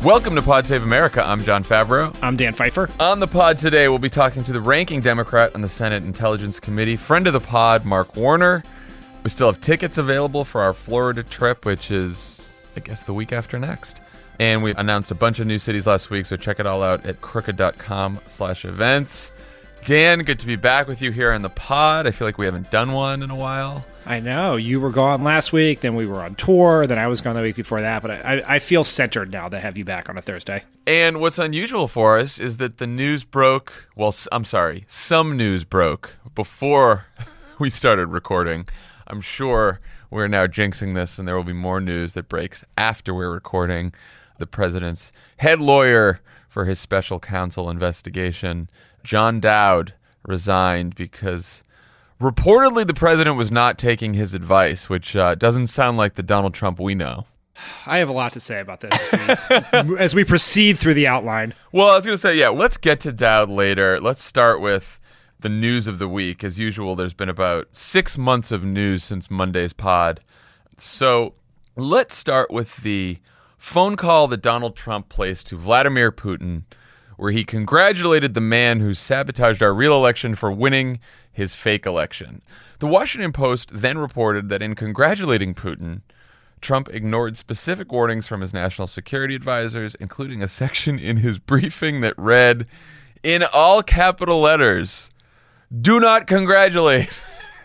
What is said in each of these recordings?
Welcome to Pod Save America. I'm John Favreau. I'm Dan Pfeiffer. On the pod today, we'll be talking to the ranking Democrat on the Senate Intelligence Committee, friend of the pod, Mark Warner. We still have tickets available for our Florida trip, which is, I guess, the week after next. And we announced a bunch of new cities last week, so check it all out at crooked.com/events. Dan, good to be back with you here on the pod. I feel like we haven't done one in a while. I know. You were gone last week, then we were on tour, then I was gone the week before that, but I feel centered now to have you back on a Thursday. And what's unusual for us is that the news broke, some news broke before we started recording. I'm sure we're now jinxing this, and there will be more news that breaks after we're recording. The president's head lawyer for his special counsel investigation, John Dowd, resigned because reportedly the president was not taking his advice, which doesn't sound like the Donald Trump we know. I have a lot to say about this as we proceed through the outline. Well, I was going to say, let's get to Dowd later. Let's start with the news of the week. As usual, there's been about 6 months of news since Monday's pod. So let's start with the phone call that Donald Trump placed to Vladimir Putin, where he congratulated the man who sabotaged our real election for winning his fake election. The Washington Post then reported that in congratulating Putin, Trump ignored specific warnings from his national security advisors, including a section in his briefing that read, in all capital letters, "Do not congratulate."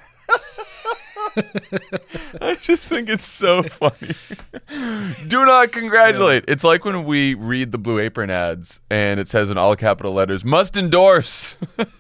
I just think it's so funny. Do not congratulate. Yeah. It's like when we read the Blue Apron ads and it says in all capital letters, must endorse.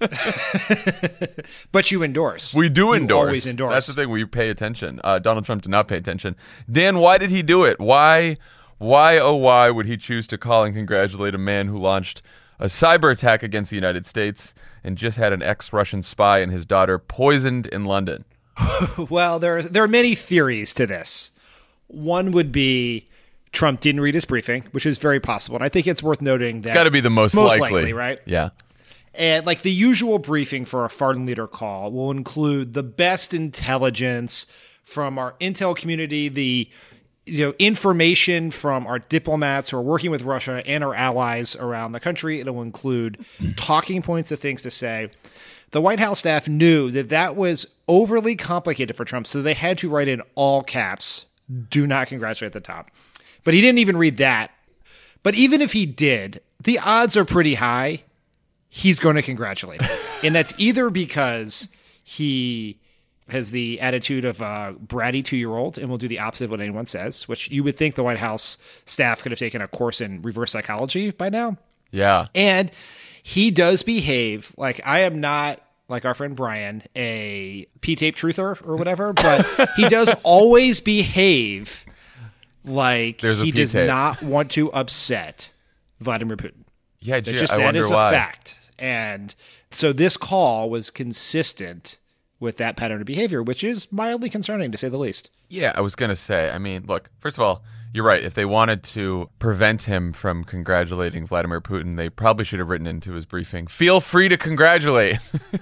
But you endorse. We do endorse. You always endorse. That's the thing. We pay attention. Donald Trump did not pay attention. Dan, why did he do it? Why would he choose to call and congratulate a man who launched a cyber attack against the United States and just had an ex-Russian spy and his daughter poisoned in London? Well, there are many theories to this. One would be Trump didn't read his briefing, which is very possible. And I think it's worth noting that... Got to be the most likely, right? Yeah. And like the usual briefing for a foreign leader call will include the best intelligence from our intel community, the information from our diplomats who are working with Russia and our allies around the country. It'll include talking points of things to say. The White House staff knew that was overly complicated for Trump, so they had to write in all caps, "Do not congratulate" at the top. But he didn't even read that. But even if he did, the odds are pretty high he's going to congratulate him. And that's either because he has the attitude of a bratty 2-year-old and will do the opposite of what anyone says, which you would think the White House staff could have taken a course in reverse psychology by now. Yeah. And he does behave like, I am not, like our friend Brian, a P-tape truther or whatever, but he does always behave like he does not want to upset Vladimir Putin. Yeah, that is a fact. And so this call was consistent with that pattern of behavior, which is mildly concerning, to say the least. Yeah, I was going to say, I mean, look, first of all, you're right. If they wanted to prevent him from congratulating Vladimir Putin, they probably should have written into his briefing, "Feel free to congratulate."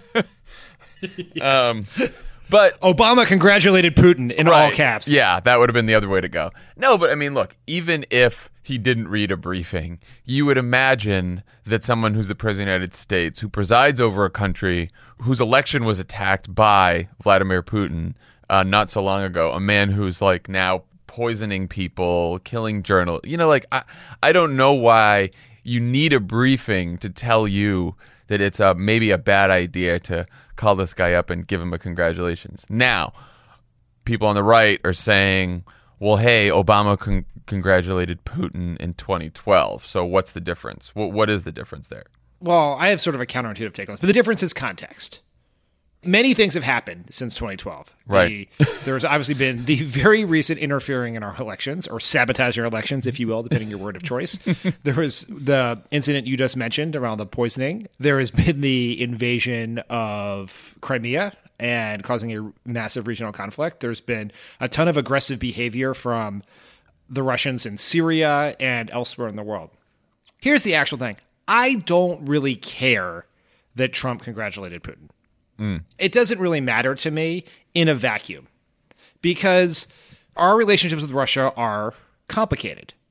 But Obama congratulated Putin in all caps. Yeah, that would have been the other way to go. No, but I mean, look, even if he didn't read a briefing, you would imagine that someone who's the president of the United States, who presides over a country whose election was attacked by Vladimir Putin not so long ago, a man who's like now poisoning people, killing journalists. I don't know why you need a briefing to tell you that it's maybe a bad idea to call this guy up and give him a congratulations. Now, people on the right are saying, well, hey, Obama congratulated Putin in 2012. So what's the difference? What is the difference there? Well, I have sort of a counterintuitive take on this, but the difference is context. Many things have happened since 2012. Right. There's obviously been the very recent interfering in our elections, or sabotaging our elections, if you will, depending on your word of choice. There was the incident you just mentioned around the poisoning. There has been the invasion of Crimea and causing a massive regional conflict. There's been a ton of aggressive behavior from the Russians in Syria and elsewhere in the world. Here's the actual thing. I don't really care that Trump congratulated Putin. It doesn't really matter to me in a vacuum, because our relationships with Russia are complicated.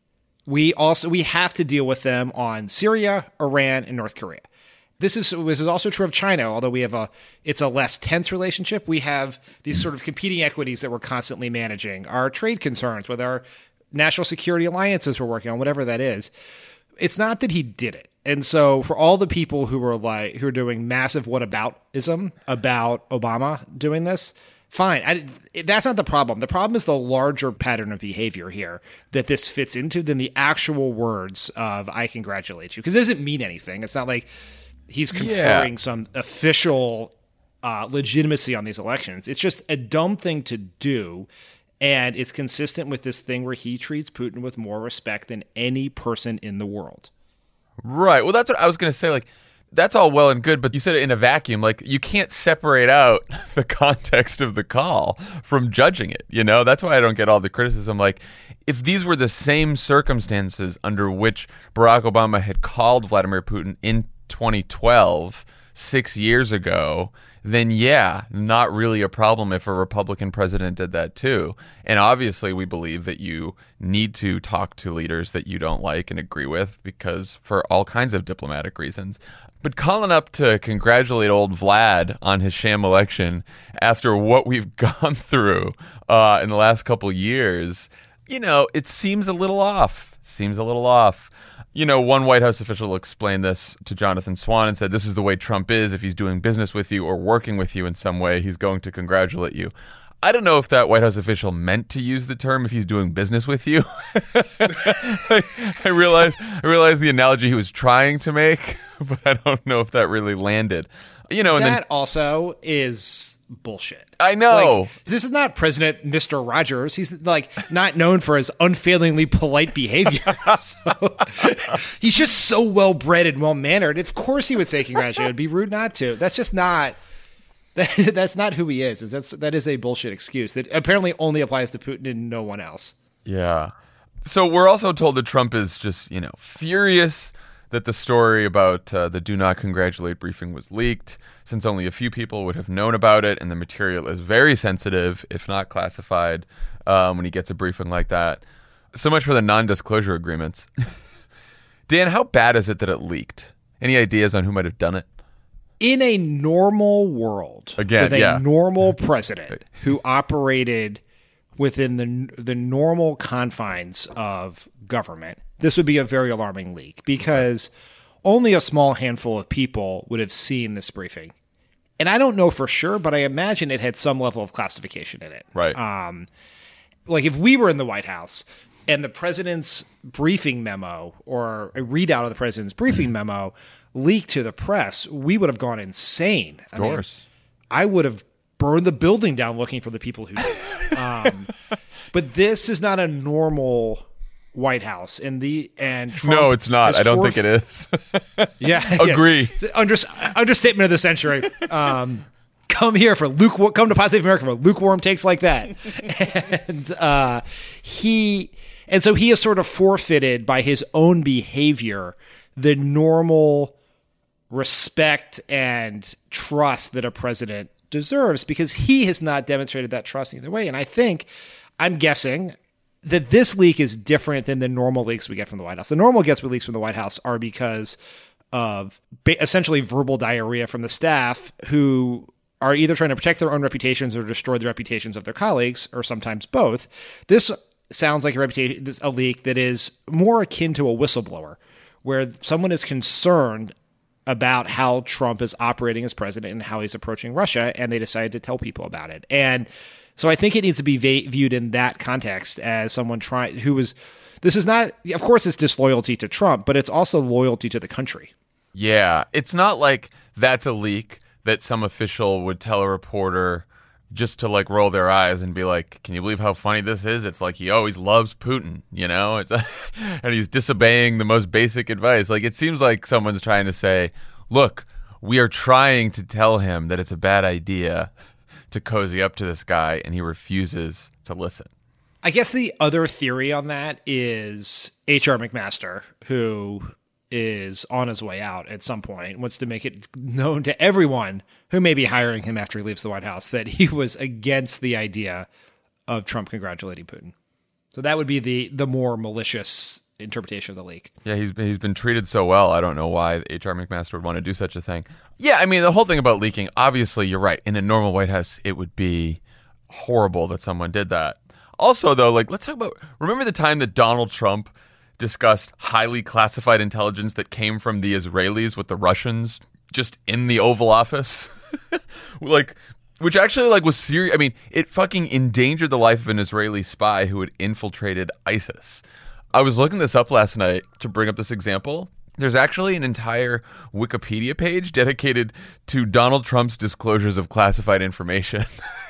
We have to deal with them on Syria, Iran, and North Korea. This is also true of China, although it's a less tense relationship. We have these sort of competing equities that we're constantly managing. Our trade concerns with our national security alliances we're working on, whatever that is. It's not that he did it. And so for all the people who are doing massive whataboutism about Obama doing this, fine. That's not the problem. The problem is the larger pattern of behavior here that this fits into than the actual words of "I congratulate you," because it doesn't mean anything. It's not like he's conferring some official legitimacy on these elections. It's just a dumb thing to do, and it's consistent with this thing where he treats Putin with more respect than any person in the world. Right. Well, that's what I was going to say. Like, that's all well and good, but you said it in a vacuum. Like, you can't separate out the context of the call from judging it. You know, that's why I don't get all the criticism. Like, if these were the same circumstances under which Barack Obama had called Vladimir Putin in 2012, 6 years ago, then yeah, not really a problem if a Republican president did that too. And obviously we believe that you need to talk to leaders that you don't like and agree with, because for all kinds of diplomatic reasons. But calling up to congratulate old Vlad on his sham election after what we've gone through in the last couple years, you know, it seems a little off. You know, one White House official explained this to Jonathan Swan and said, this is the way Trump is. If he's doing business with you or working with you in some way, he's going to congratulate you. I don't know if that White House official meant to use the term if he's doing business with you. I realize the analogy he was trying to make, but I don't know if that really landed. You know, and that also is bullshit. I know. Like, this is not President Mr. Rogers. He's like not known for his unfailingly polite behavior. So, he's just so well bred and well mannered. Of course, he would say congratulations. It'd be rude not to. That's just not. That's not who he is. That is a bullshit excuse that apparently only applies to Putin and no one else. Yeah. So we're also told that Trump is just, you know, furious that the story about the Do Not Congratulate briefing was leaked, since only a few people would have known about it, and the material is very sensitive, if not classified, when he gets a briefing like that. So much for the non-disclosure agreements. Dan, how bad is it that it leaked? Any ideas on who might have done it? In a normal world, with a normal president who operated within the normal confines of government, this would be a very alarming leak, because only a small handful of people would have seen this briefing. And I don't know for sure, but I imagine it had some level of classification in it. Right. Like if we were in the White House and the president's briefing memo or a readout of the president's briefing memo leaked to the press, we would have gone insane. Of course. I would have burned the building down looking for the people who did. But this is not a normal White House, and Trump, no, it's not. I don't think it is. Yeah, agree. Yeah. It's an understatement of the century. Come here for lukewarm. Come to Pod Save America for lukewarm takes like that. And so he has sort of forfeited by his own behavior the normal respect and trust that a president deserves, because he has not demonstrated that trust either way. And I'm guessing that this leak is different than the normal leaks we get from the White House. The normal leaks from the White House are because of essentially verbal diarrhea from the staff, who are either trying to protect their own reputations or destroy the reputations of their colleagues, or sometimes both. This sounds like a leak that is more akin to a whistleblower, where someone is concerned about how Trump is operating as president and how he's approaching Russia, and they decided to tell people about it. And so I think it needs to be viewed in that context as someone this is not, of course it's disloyalty to Trump, but it's also loyalty to the country. Yeah, it's not like that's a leak that some official would tell a reporter just to like roll their eyes and be like, can you believe how funny this is? It's like he always loves Putin, you know, and he's disobeying the most basic advice. Like, it seems like someone's trying to say, look, we are trying to tell him that it's a bad idea to cozy up to this guy, and he refuses to listen. I guess the other theory on that is H.R. McMaster, who is on his way out at some point, wants to make it known to everyone who may be hiring him after he leaves the White House that he was against the idea of Trump congratulating Putin. So that would be the more malicious interpretation of the leak. Yeah, he's been treated so well. I don't know why H.R. McMaster would want to do such a thing. Yeah, I mean, the whole thing about leaking, obviously, you're right. In a normal White House, it would be horrible that someone did that. Also, though, like, let's talk about, remember the time that Donald Trump discussed highly classified intelligence that came from the Israelis with the Russians just in the Oval Office? Like, which actually, like, was serious. I mean, it fucking endangered the life of an Israeli spy who had infiltrated ISIS. I was looking this up last night to bring up this example. There's actually an entire Wikipedia page dedicated to Donald Trump's disclosures of classified information.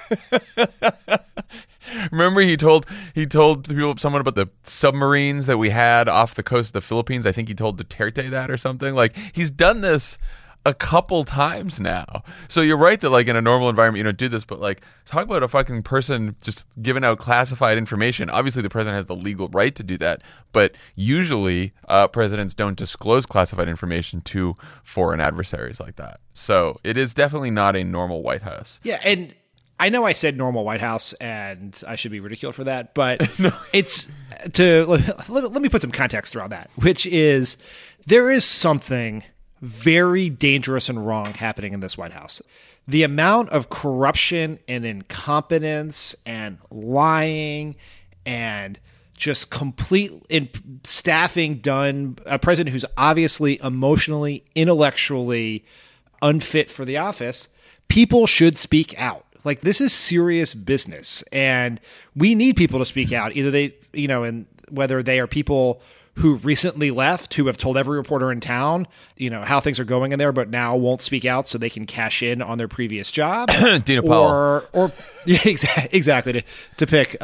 Remember, he told someone about the submarines that we had off the coast of the Philippines. I think he told Duterte that or something. Like, he's done this a couple times now. So you're right that, like, in a normal environment you don't do this, but, like, talk about a fucking person just giving out classified information. Obviously the president has the legal right to do that, but usually presidents don't disclose classified information to foreign adversaries like that. So it is definitely not a normal White House. Yeah, and I know I said normal White House, and I should be ridiculed for that, but it's let me put some context around that, which is there is something very dangerous and wrong happening in this White House. The amount of corruption and incompetence and lying and just complete staffing done, a president who's obviously emotionally, intellectually unfit for the office, people should speak out. Like, this is serious business, and we need people to speak out. Either they, and whether they are people who recently left, who have told every reporter in town, how things are going in there, but now won't speak out so they can cash in on their previous job. Dina Powell. Or yeah, exactly. To pick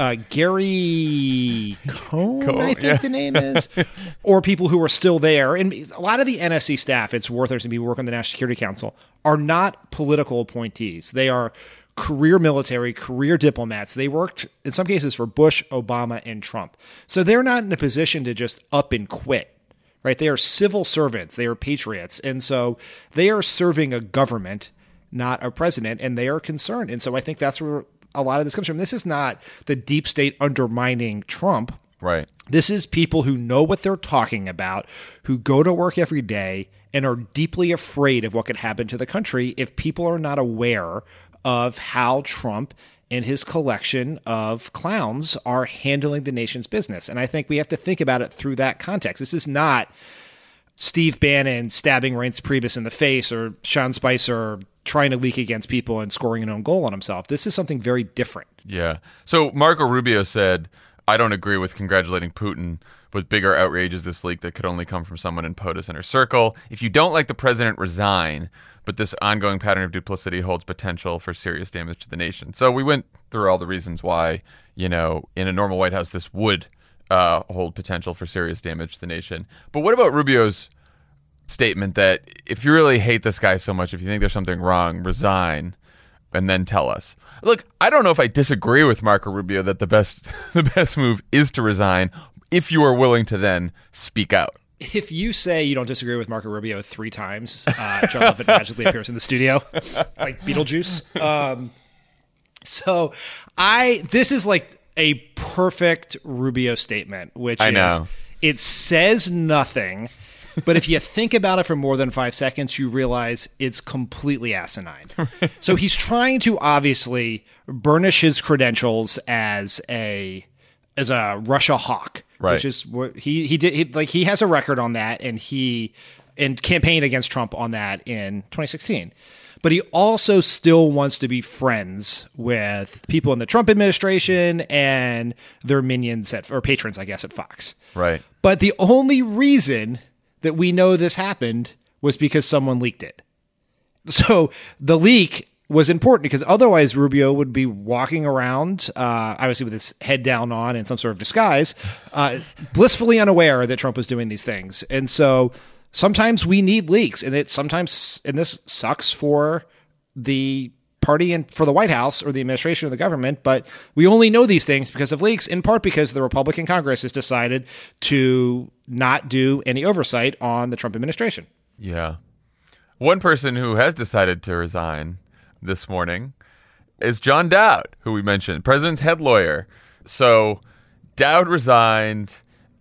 Gary Cohn, I think the name is, or people who are still there. And a lot of the NSC staff, it's worth it to be working on the National Security Council, are not political appointees. They are career military, career diplomats. They worked, in some cases, for Bush, Obama, and Trump. So they're not in a position to just up and quit, right? They are civil servants. They are patriots. And so they are serving a government, not a president, and they are concerned. And so I think that's where a lot of this comes from. This is not the deep state undermining Trump. Right. This is people who know what they're talking about, who go to work every day and are deeply afraid of what could happen to the country if people are not aware of how Trump and his collection of clowns are handling the nation's business. And I think we have to think about it through that context. This is not Steve Bannon stabbing Reince Priebus in the face or Sean Spicer trying to leak against people and scoring an own goal on himself. This is something very different. Yeah. So Marco Rubio said, I don't agree with congratulating Putin, but bigger outrage is this leak that could only come from someone in POTUS inner circle. If you don't like the president, resign. But this ongoing pattern of duplicity holds potential for serious damage to the nation. So we went through all the reasons why, in a normal White House, this would hold potential for serious damage to the nation. But what about Rubio's statement that if you really hate this guy so much, if you think there's something wrong, resign and then tell us? Look, I don't know if I disagree with Marco Rubio that the best move is to resign if you are willing to then speak out. If you say you don't disagree with Marco Rubio 3 times, John Lovett magically appears in the studio, like Beetlejuice. This is like a perfect Rubio statement, which is, it says nothing, but if you think about it for more than 5 seconds, you realize it's completely asinine. So he's trying to obviously burnish his credentials as a Russia hawk. Right. Which is what he did. He has a record on that, and he campaigned against Trump on that in 2016. But he also still wants to be friends with people in the Trump administration and their minions or patrons, I guess, at Fox. Right. But the only reason that we know this happened was because someone leaked it. So the leak was important because otherwise Rubio would be walking around, obviously with his head down on in some sort of disguise, blissfully unaware that Trump was doing these things. And so sometimes we need leaks, and this sucks for the party and for the White House or the administration or the government, but we only know these things because of leaks, in part because the Republican Congress has decided to not do any oversight on the Trump administration. Yeah. One person who has decided to resign this morning is John Dowd, who we mentioned, president's head lawyer. So Dowd resigned.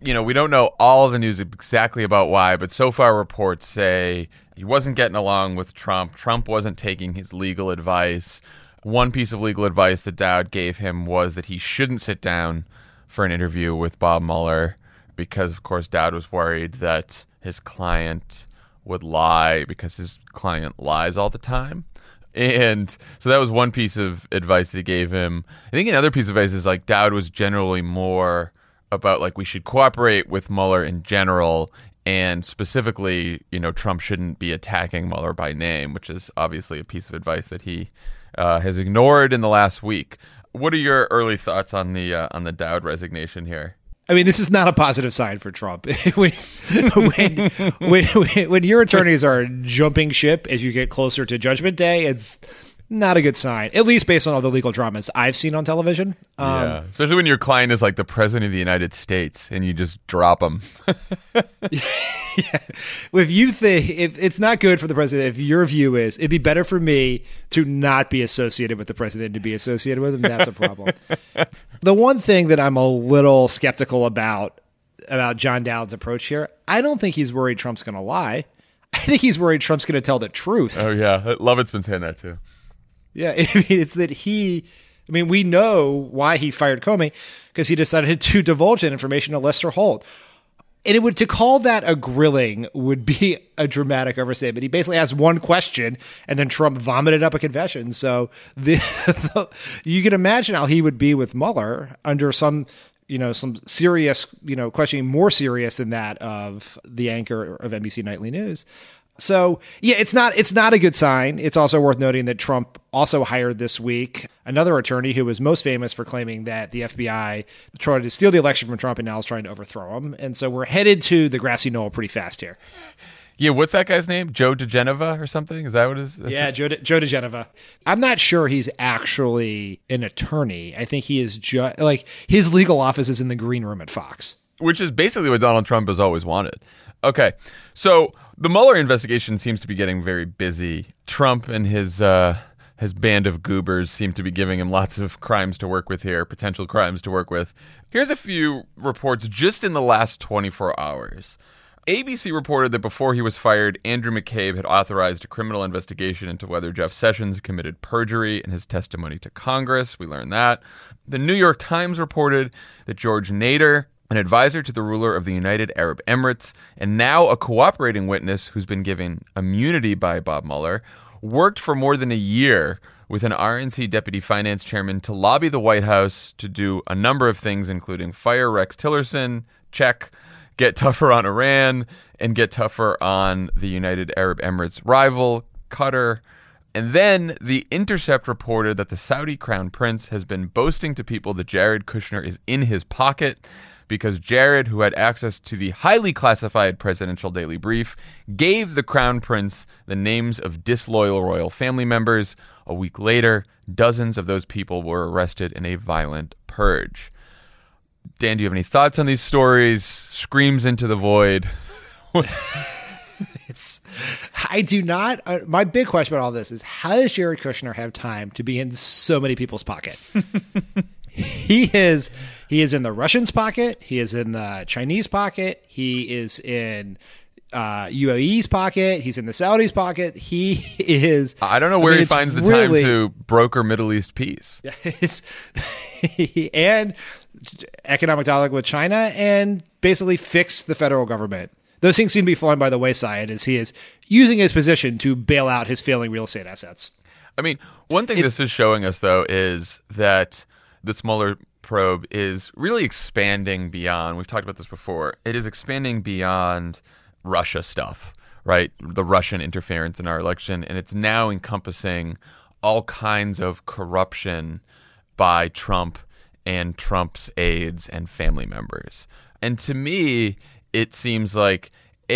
we don't know all of the news exactly about why, but so far reports say he wasn't getting along with Trump. Trump wasn't taking his legal advice. One piece of legal advice that Dowd gave him was that he shouldn't sit down for an interview with Bob Mueller because, of course, Dowd was worried that his client would lie because his client lies all the time. And so that was one piece of advice that he gave him. I think another piece of advice is like Dowd was generally more about like we should cooperate with Mueller in general, and specifically, Trump shouldn't be attacking Mueller by name, which is obviously a piece of advice that he has ignored in the last week. What are your early thoughts on the Dowd resignation here? I mean, this is not a positive sign for Trump. when your attorneys are jumping ship as you get closer to Judgment Day, it's not a good sign, at least based on all the legal dramas I've seen on television. Yeah, especially when your client is like the president of the United States and you just drop him. Yeah. If you think it's not good for the president, if your view is it'd be better for me to not be associated with the president than to be associated with him, that's a problem. The one thing that I'm a little skeptical about John Dowd's approach here, I don't think he's worried Trump's going to lie. I think he's worried Trump's going to tell the truth. Oh, yeah. Lovett's been saying that, too. Yeah, it's that we know why he fired Comey because he decided to divulge that information to Lester Holt. And to call that a grilling would be a dramatic overstatement. He basically asked one question and then Trump vomited up a confession. So you can imagine how he would be with Mueller under some serious, questioning more serious than that of the anchor of NBC Nightly News. So, yeah, it's not a good sign. It's also worth noting that Trump also hired this week another attorney who was most famous for claiming that the FBI tried to steal the election from Trump and now is trying to overthrow him. And so we're headed to the grassy knoll pretty fast here. Yeah, what's that guy's name? Joe DeGeneva or something? Is that what it is? Yeah, Joe DeGeneva. I'm not sure he's actually an attorney. I think he is his legal office is in the green room at Fox. Which is basically what Donald Trump has always wanted. Okay, so the Mueller investigation seems to be getting very busy. Trump and his band of goobers seem to be giving him lots of crimes to work with here, potential crimes to work with. Here's a few reports just in the last 24 hours. ABC reported that before he was fired, Andrew McCabe had authorized a criminal investigation into whether Jeff Sessions committed perjury in his testimony to Congress. We learned that. The New York Times reported that George Nader, an advisor to the ruler of the United Arab Emirates, and now a cooperating witness who's been given immunity by Bob Mueller, worked for more than a year with an RNC deputy finance chairman to lobby the White House to do a number of things, including fire Rex Tillerson, check, get tougher on Iran, and get tougher on the United Arab Emirates rival, Qatar. And then The Intercept reported that the Saudi crown prince has been boasting to people that Jared Kushner is in his pocket because Jared, who had access to the highly classified presidential daily brief, gave the crown prince the names of disloyal royal family members. A week later, dozens of those people were arrested in a violent purge. Dan, do you have any thoughts on these stories? Screams into the void. I do not. My big question about all this is, how does Jared Kushner have time to be in so many people's pocket? He is in the Russians' pocket. He is in the Chinese pocket. He is in UAE's pocket. He's in the Saudis' pocket. He is. I don't know where he finds the time to broker Middle East peace. And economic dialogue with China and basically fix the federal government. Those things seem to be falling by the wayside as he is using his position to bail out his failing real estate assets. I mean, one thing this is showing us, though, is that this Mueller probe is really expanding beyond, we've talked about this before, it is expanding beyond Russia stuff, right? The Russian interference in our election, and it's now encompassing all kinds of corruption by Trump and Trump's aides and family members. And to me, it seems like,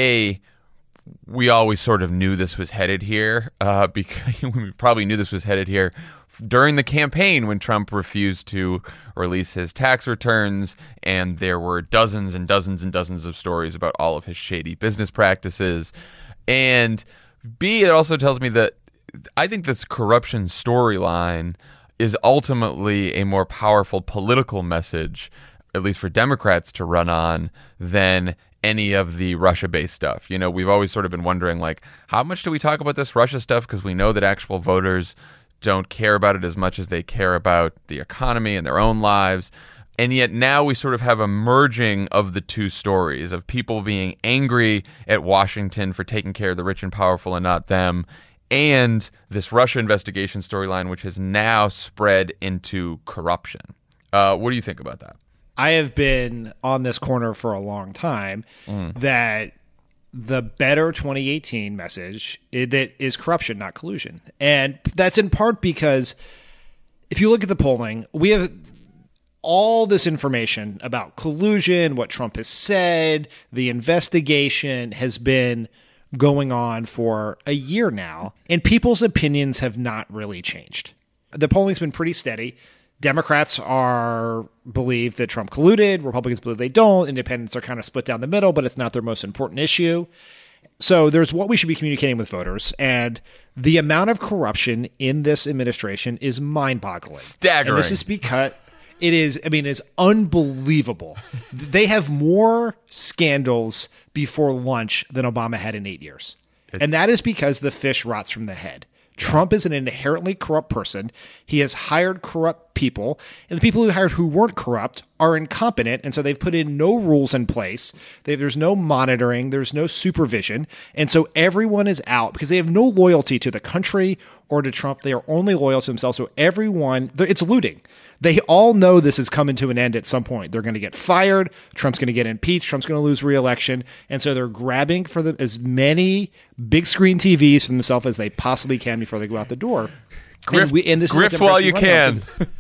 we always sort of knew this was headed here, because we probably knew this was headed here during the campaign when Trump refused to release his tax returns, and there were dozens and dozens and dozens of stories about all of his shady business practices. And B, it also tells me that I think this corruption storyline is ultimately a more powerful political message at least for Democrats to run on, than any of the Russia-based stuff. You know, we've always sort of been wondering, like, how much do we talk about this Russia stuff? Because we know that actual voters don't care about it as much as they care about the economy and their own lives. And yet now we sort of have a merging of the two stories of people being angry at Washington for taking care of the rich and powerful and not them, and this Russia investigation storyline, which has now spread into corruption. What do you think about that? I have been on this corner for a long time that the better 2018 message that is corruption, not collusion. And that's in part because if you look at the polling, we have all this information about collusion, what Trump has said, the investigation has been going on for a year now, and people's opinions have not really changed. The polling's been pretty steady. Democrats believe that Trump colluded. Republicans believe they don't. Independents are kind of split down the middle, but it's not their most important issue. So there's what we should be communicating with voters, and the amount of corruption in this administration is mind-boggling. Staggering. And this is because it's unbelievable. They have more scandals before lunch than Obama had in 8 years. And that is because the fish rots from the head. Trump is an inherently corrupt person. He has hired corrupt people, and the people who hired who weren't corrupt are incompetent, and so they've put in no rules in place. There's no monitoring. There's no supervision, and so everyone is out because they have no loyalty to the country or to Trump. They are only loyal to themselves, so it's looting. They all know this is coming to an end at some point. They're going to get fired. Trump's going to get impeached. Trump's going to lose re-election. And so they're grabbing for as many big screen TVs for themselves as they possibly can before they go out the door. Grift while you can.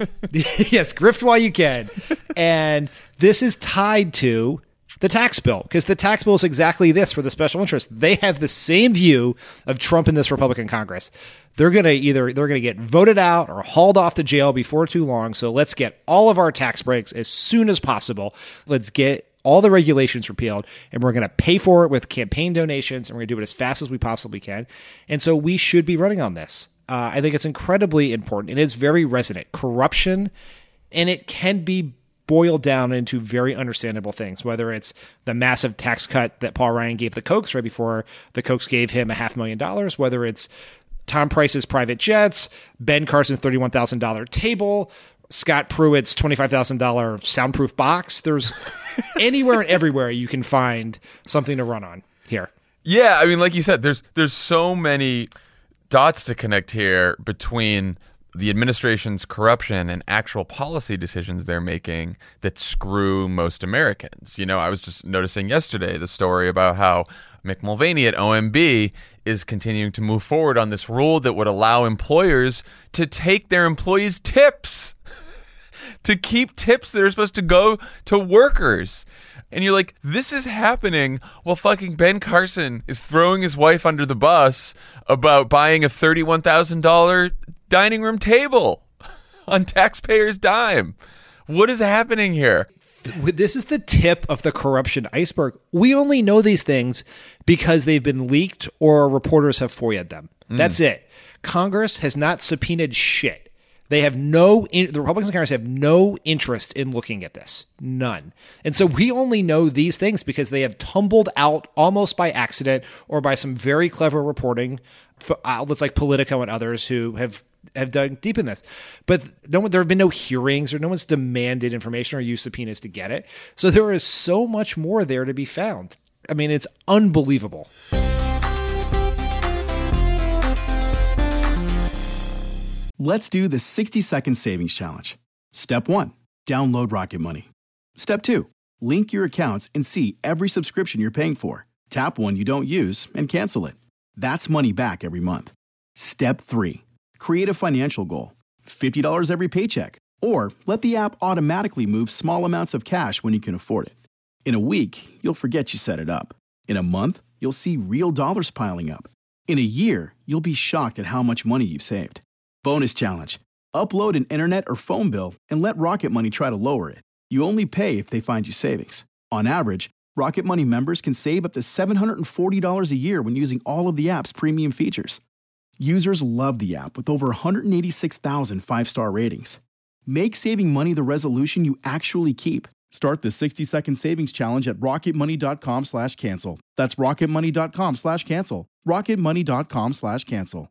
Yes, grift while you can. And this is tied to the tax bill, because the tax bill is exactly this for the special interest. They have the same view of Trump in this Republican Congress. They're going to get voted out or hauled off to jail before too long. So let's get all of our tax breaks as soon as possible. Let's get all the regulations repealed, and we're going to pay for it with campaign donations, and we're going to do it as fast as we possibly can. And so we should be running on this. I think it's incredibly important, and it's very resonant. Corruption, and it can be boiled down into very understandable things, whether it's the massive tax cut that Paul Ryan gave the Kochs right before the Kochs gave him $500,000, whether it's Tom Price's private jets, Ben Carson's $31,000 table, Scott Pruitt's $25,000 soundproof box. There's anywhere and everywhere you can find something to run on here. Yeah, I mean, like you said, there's so many dots to connect here between the administration's corruption and actual policy decisions they're making that screw most Americans. You know, I was just noticing yesterday the story about how Mick Mulvaney at OMB is continuing to move forward on this rule that would allow employers to take their employees' tips, to keep tips that are supposed to go to workers. And you're like, this is happening while fucking Ben Carson is throwing his wife under the bus about buying a $31,000 dining room table on taxpayers' dime. What is happening here? This is the tip of the corruption iceberg. We only know these things because they've been leaked or reporters have FOIA'd them. That's it. Congress has not subpoenaed shit. The Republicans in Congress have no interest in looking at this. None. And so we only know these things because they have tumbled out almost by accident or by some very clever reporting for outlets like Politico and others who have dug deep in this. But there have been no hearings or no one's demanded information or used subpoenas to get it. So there is so much more there to be found. I mean, it's unbelievable. Let's do the 60-second savings challenge. Step 1, download Rocket Money. Step 2, link your accounts and see every subscription you're paying for. Tap one you don't use and cancel it. That's money back every month. Step 3, create a financial goal. $50 every paycheck. Or let the app automatically move small amounts of cash when you can afford it. In a week, you'll forget you set it up. In a month, you'll see real dollars piling up. In a year, you'll be shocked at how much money you've saved. Bonus challenge. Upload an internet or phone bill and let Rocket Money try to lower it. You only pay if they find you savings. On average, Rocket Money members can save up to $740 a year when using all of the app's premium features. Users love the app with over 186,000 five-star ratings. Make saving money the resolution you actually keep Start the 60-second savings challenge at rocketmoney.com/cancel. That's rocketmoney.com/cancel. rocketmoney.com/cancel.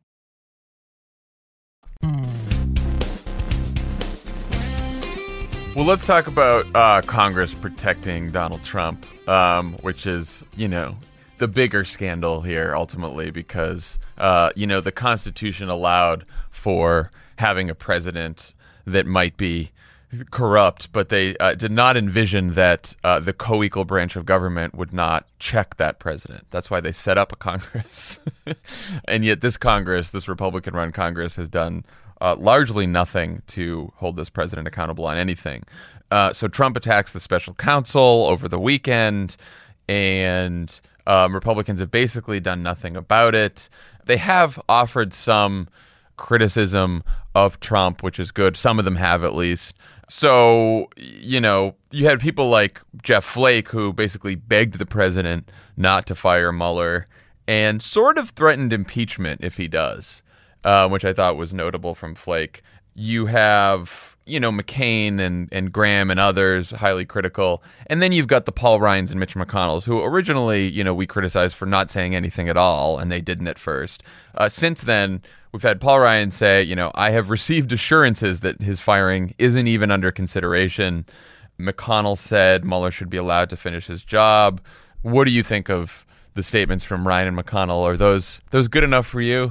Well, let's talk about Congress protecting Donald Trump, which is, the bigger scandal here ultimately because, the Constitution allowed for having a president that might be corrupt, but they did not envision that the co-equal branch of government would not check that president. That's why they set up a Congress. And yet this Congress, this Republican-run Congress, has done largely nothing to hold this president accountable on anything. So Trump attacks the special counsel over the weekend, and Republicans have basically done nothing about it. They have offered some criticism of Trump, which is good. Some of them have, at least. So, you had people like Jeff Flake, who basically begged the president not to fire Mueller and sort of threatened impeachment if he does, which I thought was notable from Flake. You have, McCain and Graham and others highly critical. And then you've got the Paul Ryans and Mitch McConnells, who originally, we criticized for not saying anything at all, and they didn't at first. Since then, we've had Paul Ryan say, I have received assurances that his firing isn't even under consideration. McConnell said Mueller should be allowed to finish his job. What do you think of the statements from Ryan and McConnell? Are those good enough for you?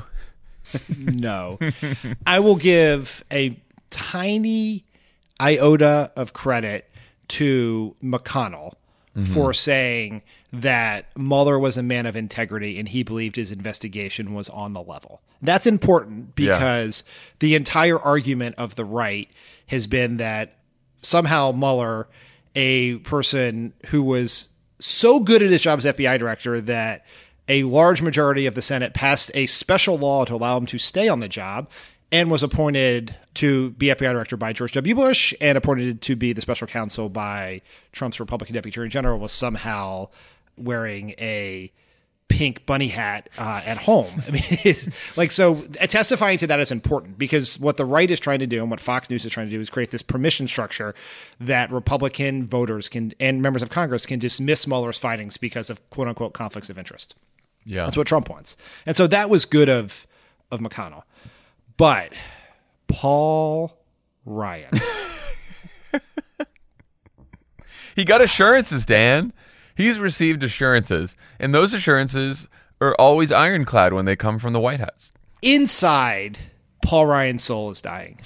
No. I will give a tiny iota of credit to McConnell for saying that Mueller was a man of integrity and he believed his investigation was on the level. That's important because the entire argument of the right has been that somehow Mueller, a person who was so good at his job as FBI director that a large majority of the Senate passed a special law to allow him to stay on the job, and was appointed to be FBI director by George W. Bush and appointed to be the special counsel by Trump's Republican Deputy Attorney General, was somehow wearing a pink bunny hat at home. I mean, it's like, so testifying to that is important because what the right is trying to do and what Fox News is trying to do is create this permission structure that Republican voters can and members of Congress can dismiss Mueller's findings because of quote unquote conflicts of interest. Yeah. That's what Trump wants. And so that was good of McConnell. But Paul Ryan. He got assurances, Dan. He's received assurances. And those assurances are always ironclad when they come from the White House. Inside, Paul Ryan's soul is dying.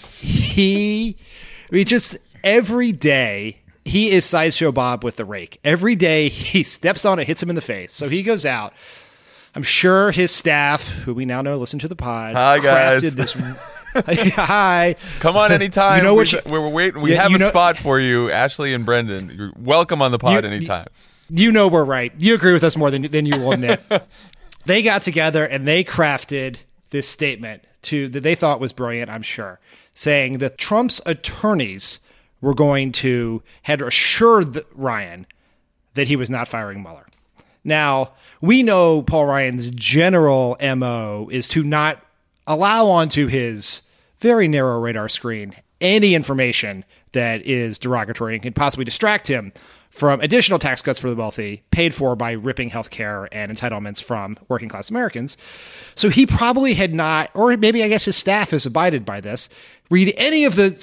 Just every day, he is Sideshow Bob with the rake. Every day, he steps on it, hits him in the face. So he goes out. I'm sure his staff, who we now know listen to the pod, crafted this. Hi. Come on anytime. We're waiting. We have a spot for you, Ashley and Brendan. You're welcome on the pod anytime. We're right. You agree with us more than you will admit. They got together and they crafted this statement that they thought was brilliant, I'm sure, saying that Trump's attorneys were had assured Ryan that he was not firing Mueller. Now, we know Paul Ryan's general MO is to not allow onto his very narrow radar screen any information that is derogatory and can possibly distract him from additional tax cuts for the wealthy paid for by ripping healthcare and entitlements from working class Americans. So he probably had not, or maybe I guess his staff has abided by this, read any of the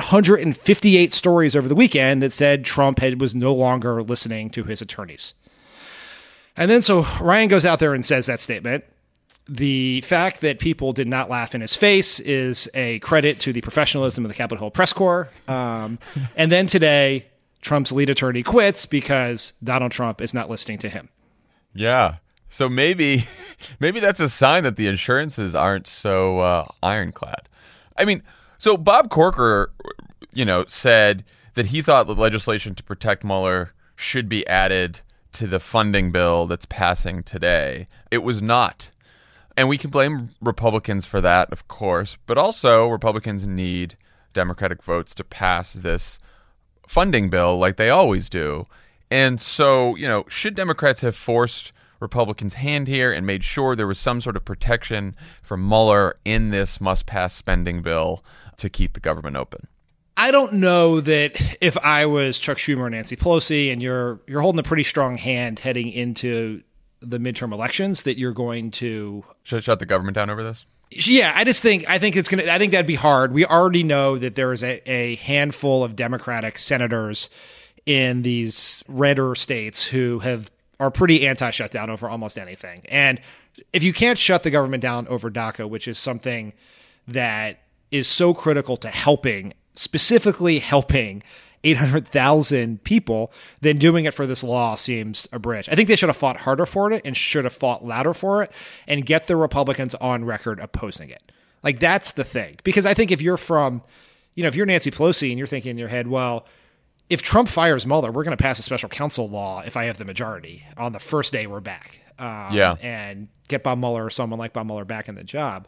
758 stories over the weekend that said Trump was no longer listening to his attorneys. And then so Ryan goes out there and says that statement. The fact that people did not laugh in his face is a credit to the professionalism of the Capitol Hill Press Corps. And then today, Trump's lead attorney quits because Donald Trump is not listening to him. Yeah. So maybe that's a sign that the assurances aren't so ironclad. I mean, so Bob Corker, said that he thought the legislation to protect Mueller should be added to the funding bill that's passing today. It was not. And we can blame Republicans for that, of course, but also Republicans need Democratic votes to pass this funding bill like they always do. And so, should Democrats have forced Republicans' hand here and made sure there was some sort of protection for Mueller in this must-pass spending bill to keep the government open? I don't know that if I was Chuck Schumer or Nancy Pelosi and you're holding a pretty strong hand heading into the midterm elections that you're going to shut the government down over this. Yeah, I think that'd be hard. We already know that there is a handful of Democratic senators in these redder states who are pretty anti-shutdown over almost anything. And if you can't shut the government down over DACA, which is something that is so critical to specifically helping 800,000 people, then doing it for this law seems a bridge. I think they should have fought harder for it and should have fought louder for it and get the Republicans on record opposing it. Like, that's the thing. Because I think if you're Nancy Pelosi and you're thinking in your head, well, if Trump fires Mueller, we're going to pass a special counsel law if I have the majority on the first day we're back. And get Bob Mueller or someone like Bob Mueller back in the job.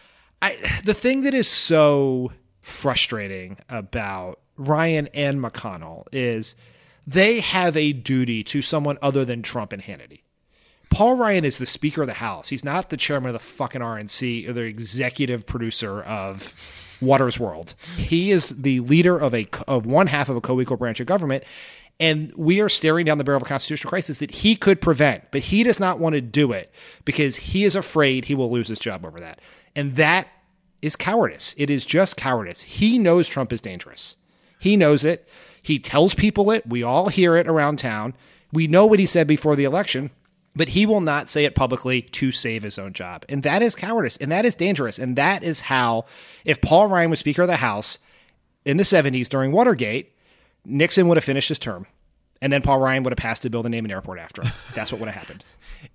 The thing that is so frustrating about Ryan and McConnell is they have a duty to someone other than Trump and Hannity. Paul Ryan is the Speaker of the House. He's not the chairman of the fucking RNC or the executive producer of Water's World. He is the leader of one half of a co-equal branch of government, and we are staring down the barrel of a constitutional crisis that he could prevent, but he does not want to do it because he is afraid he will lose his job over that. And that is cowardice. It is just cowardice. He knows Trump is dangerous. He knows it. He tells people it. We all hear it around town. We know what he said before the election, but he will not say it publicly to save his own job. And that is cowardice, and that is dangerous. And that is how, if Paul Ryan was Speaker of the House in the 70s during Watergate, Nixon would have finished his term. And then Paul Ryan would have passed a bill to name an airport after him. That's what would have happened.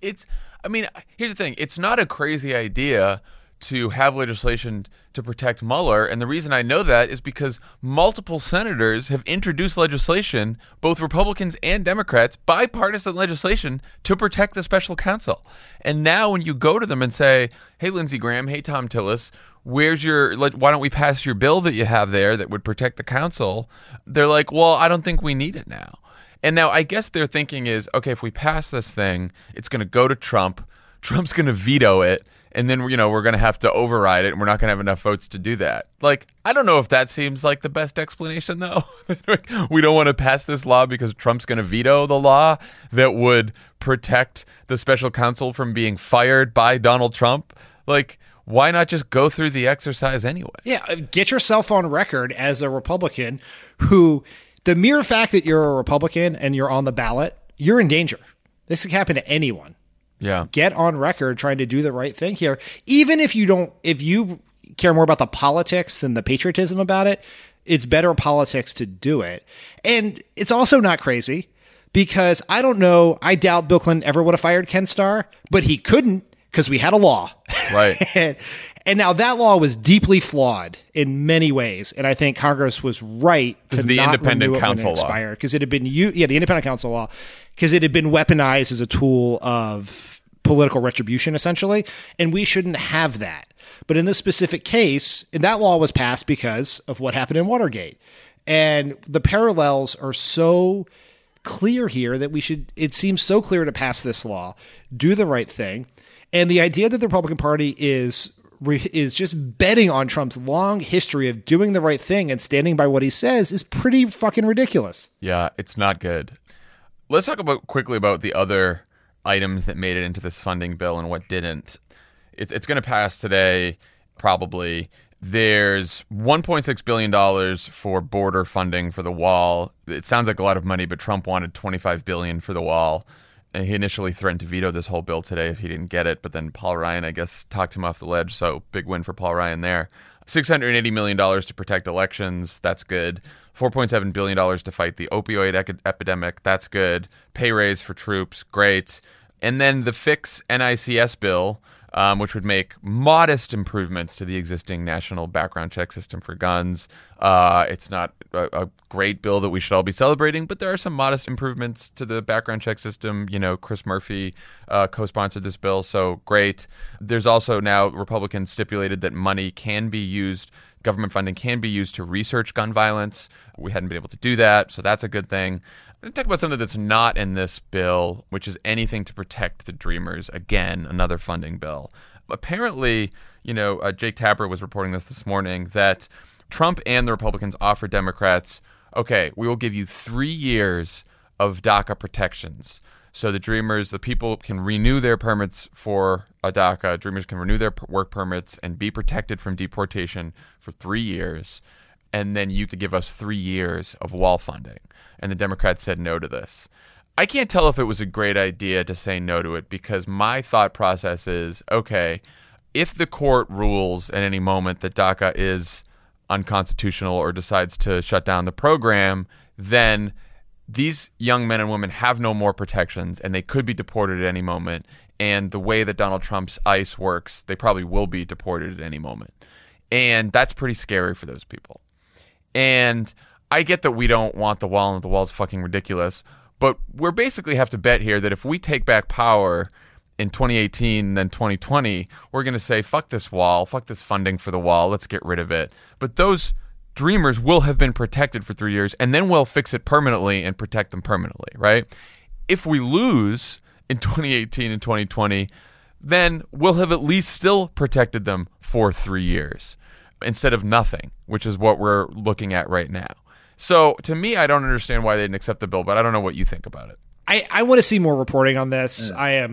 Here's the thing. It's not a crazy idea to have legislation to protect Mueller. And the reason I know that is because multiple senators have introduced legislation, both Republicans and Democrats, bipartisan legislation to protect the special counsel. And now when you go to them and say, hey, Lindsey Graham, hey, Tom Tillis, why don't we pass your bill that you have there that would protect the counsel? They're like, well, I don't think we need it now. And now I guess their thinking is, okay, if we pass this thing, it's going to go to Trump. Trump's going to veto it. And then, we're going to have to override it, and we're not going to have enough votes to do that. Like, I don't know if that seems like the best explanation, though. We don't want to pass this law because Trump's going to veto the law that would protect the special counsel from being fired by Donald Trump. Like, why not just go through the exercise anyway? Yeah, get yourself on record as a Republican who, the mere fact that you're a Republican and you're on the ballot, you're in danger. This could happen to anyone. Yeah. Get on record trying to do the right thing here. Even if you care more about the politics than the patriotism about it, it's better politics to do it. And it's also not crazy because I doubt Bill Clinton ever would have fired Ken Starr, but he couldn't because we had a law. Right. and now that law was deeply flawed in many ways. And I think Congress was right to the not independent renew it counsel when it expired because it had been the independent counsel law, because it had been weaponized as a tool of political retribution, essentially, and we shouldn't have that. But in this specific case, that law was passed because of what happened in Watergate. And the parallels are so clear here that it seems so clear to pass this law, do the right thing. And the idea that the Republican Party is just betting on Trump's long history of doing the right thing and standing by what he says is pretty fucking ridiculous. Yeah, it's not good. Let's talk quickly about the other items that made it into this funding bill and what didn't. It's going to pass today, probably. There's $1.6 billion for border funding for the wall. It sounds like a lot of money, but Trump wanted $25 billion for the wall. And he initially threatened to veto this whole bill today if he didn't get it. But then Paul Ryan, I guess, talked him off the ledge. So big win for Paul Ryan there. $680 million to protect elections. That's good. $4.7 billion to fight the opioid epidemic. That's good. Pay raise for troops. Great. And then the Fix NICS bill, which would make modest improvements to the existing national background check system for guns. It's not a great bill that we should all be celebrating, but there are some modest improvements to the background check system. Chris Murphy co-sponsored this bill, so great. There's also now Republicans stipulated that money can be used, government funding can be used to research gun violence. We hadn't been able to do that, so that's a good thing. I'm going to talk about something that's not in this bill, which is anything to protect the Dreamers. Again, another funding bill. Apparently, Jake Tapper was reporting this morning, that Trump and the Republicans offered Democrats, okay, we will give you 3 years of DACA protections. So the people can renew their permits for a DACA. Dreamers can renew their work permits and be protected from deportation for 3 years. And then you to give us 3 years of wall funding. And the Democrats said no to this. I can't tell if it was a great idea to say no to it, because my thought process is, okay, if the court rules at any moment that DACA is unconstitutional or decides to shut down the program, then these young men and women have no more protections and they could be deported at any moment. And the way that Donald Trump's ICE works, they probably will be deported at any moment. And that's pretty scary for those people. And I get that we don't want the wall and that the wall is fucking ridiculous, but we basically have to bet here that if we take back power in 2018 and then 2020, we're going to say, fuck this wall, fuck this funding for the wall, let's get rid of it. But those dreamers will have been protected for 3 years, and then we'll fix it permanently and protect them permanently, right? If we lose in 2018 and 2020, then we'll have at least still protected them for 3 years instead of nothing, which is what we're looking at right now. So to me, I don't understand why they didn't accept the bill, but I don't know what you think about it. I want to see more reporting on this. Yeah.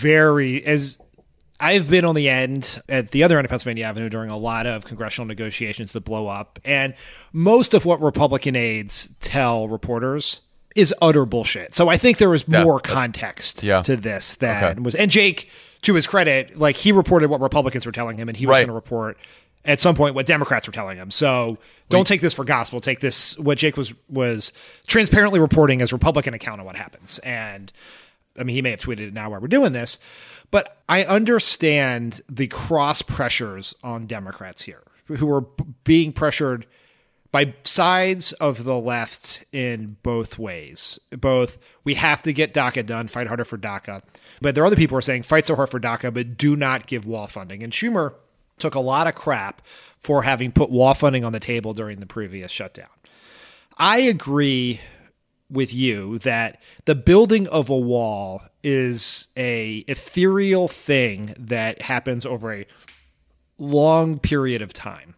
I've been on the end at the other end of Pennsylvania Avenue during a lot of congressional negotiations that blow up. And most of what Republican aides tell reporters is utter bullshit. So I think there was more context to this than was. And Jake, to his credit, like, he reported what Republicans were telling him, and he was going to report at some point what Democrats were telling him. So don't take this for gospel. Take this, what Jake was transparently reporting as Republican account of what happens. And I mean, he may have tweeted it now while we're doing this, but I understand the cross pressures on Democrats here, who are being pressured by sides of the left in both ways. Both, we have to get DACA done, fight harder for DACA. But there are other people who are saying, fight so hard for DACA, but do not give wall funding. And Schumer took a lot of crap for having put wall funding on the table during the previous shutdown. I agree with you that the building of a wall is a ethereal thing that happens over a long period of time.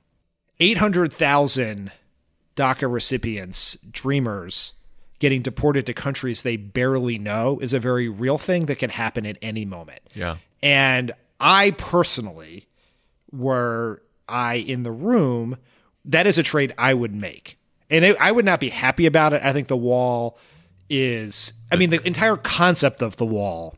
800,000 DACA recipients, dreamers, getting deported to countries they barely know is a very real thing that can happen at any moment. Yeah. And I personally, were I in the room, that is a trade I would make. And I would not be happy about it. I think the wall is, I mean, the entire concept of the wall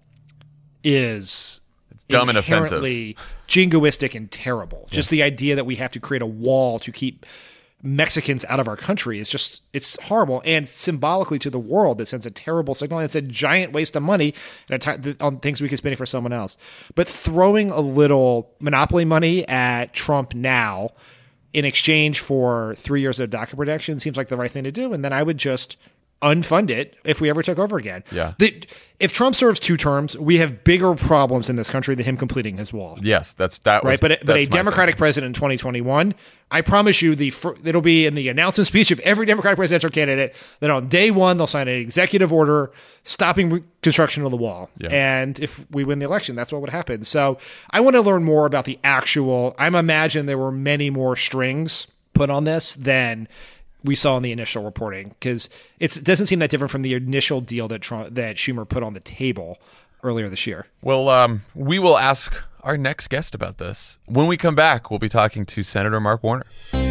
is dumb and inherently jingoistic and terrible. Yeah. Just the idea that we have to create a wall to keep Mexicans out of our country is just, it's horrible. And symbolically to the world, it sends a terrible signal. And it's a giant waste of money on things we could spend for someone else. But throwing a little monopoly money at Trump now in exchange for 3 years of DACA protection seems like the right thing to do. And then I would just unfund it if we ever took over again. Yeah. If Trump serves 2 terms, we have bigger problems in this country than him completing his wall. Yes, that's right. But a Democratic president in 2021, I promise you, it'll be in the announcement speech of every Democratic presidential candidate that on day one they'll sign an executive order stopping construction of the wall. Yeah. And if we win the election, that's what would happen. So I want to learn more about the actual. I imagine there were many more strings put on this than we saw in the initial reporting, because it doesn't seem that different from the initial deal that Schumer put on the table earlier this year. Well, we will ask our next guest about this. When we come back, we'll be talking to Senator Mark Warner.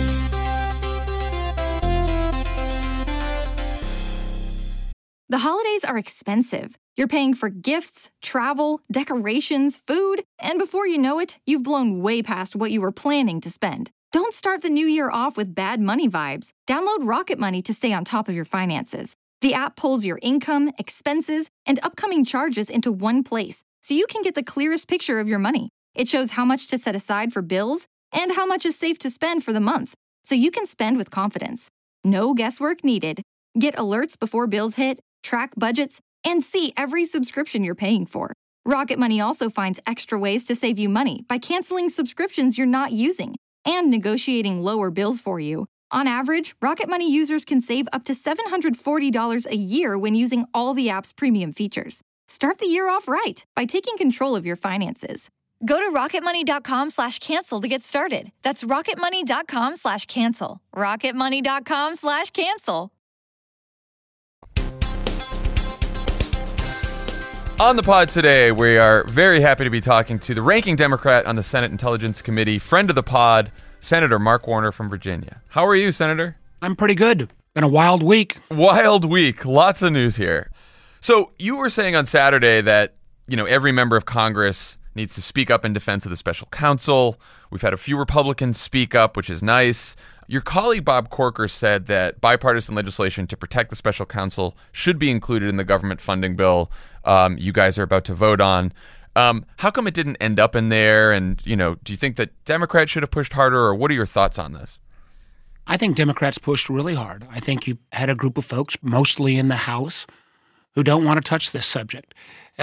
The holidays are expensive. You're paying for gifts, travel, decorations, food, and before you know it, you've blown way past what you were planning to spend. Don't start the new year off with bad money vibes. Download Rocket Money to stay on top of your finances. The app pulls your income, expenses, and upcoming charges into one place, so you can get the clearest picture of your money. It shows how much to set aside for bills and how much is safe to spend for the month, so you can spend with confidence. No guesswork needed. Get alerts before bills hit, track budgets, and see every subscription you're paying for. Rocket Money also finds extra ways to save you money by canceling subscriptions you're not using and negotiating lower bills for you. On average, Rocket Money users can save up to $740 a year when using all the app's premium features. Start the year off right by taking control of your finances. Go to rocketmoney.com/cancel to get started. That's rocketmoney.com/cancel. rocketmoney.com/cancel. On the pod today, we are very happy to be talking to the ranking Democrat on the Senate Intelligence Committee, friend of the pod, Senator Mark Warner from Virginia. How are you, Senator? I'm pretty good. Been a wild week. Wild week. Lots of news here. So you were saying on Saturday that, every member of Congress needs to speak up in defense of the special counsel. We've had a few Republicans speak up, which is nice. Your colleague Bob Corker said that bipartisan legislation to protect the special counsel should be included in the government funding bill you guys are about to vote on. How come it didn't end up in there? And, do you think that Democrats should have pushed harder, or what are your thoughts on this? I think Democrats pushed really hard. I think you had a group of folks, mostly in the House, who don't want to touch this subject.